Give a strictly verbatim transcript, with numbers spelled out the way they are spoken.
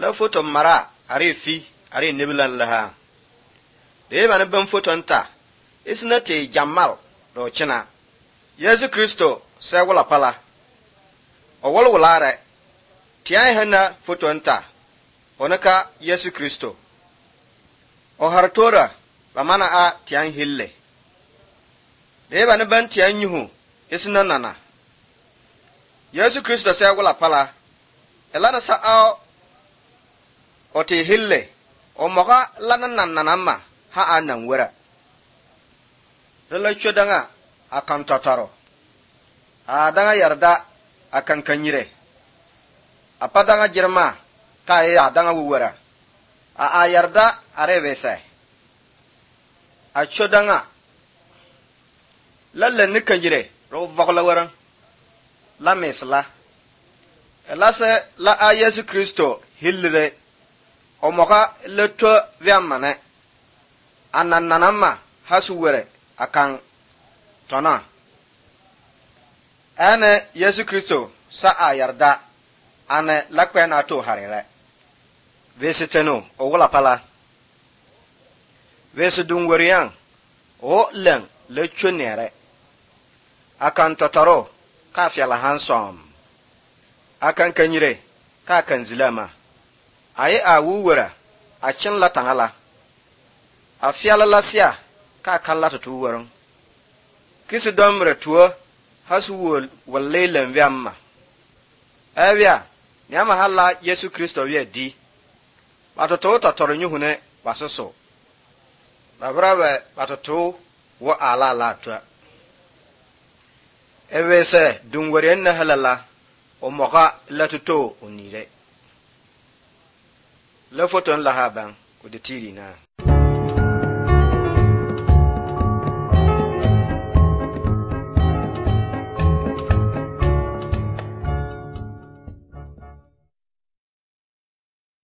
la foto mara are fi are nebulan laha de ban ban foto nta isna te jamal do china Yesu Kristo se wala pala o wala wala tiai hana foto nta onaka Yesu Kristo o hartora lamana a tian hille de ban ban tian yuhu isna nana Yesu Kristo se wala pala elana sa a o te hille o moga lana nananama ha anan wera lala chodanga akan tataro a danga yarda akan kanyire apa danga jirma ta ya danga wuwera a a yarda arebe sai a chodanga lalle ni kanyire ro vogla waran la mesla la se la a Yesu Kristo hillre o moga le to viamane anananama hasuwere akan tona ane Yesu Kristo sa a yarda ane lakwe na to harire vese teno o wala pala vese dungwariyan o len le chonere akan totaro ka fiala hansom akan kanyire ka kan zilama aye a wuwera a cin latangala a fiala lasia ka kallata tuwaron kisi domre tuwa hasu wol wallelan viamma avia nyama halla Yesu Kristo wi di batoto totoro nyuhune basoso babrabe batoto wo ala la twa evese dungwere na halala o moka latuto onire la foton la haban ko de tiri na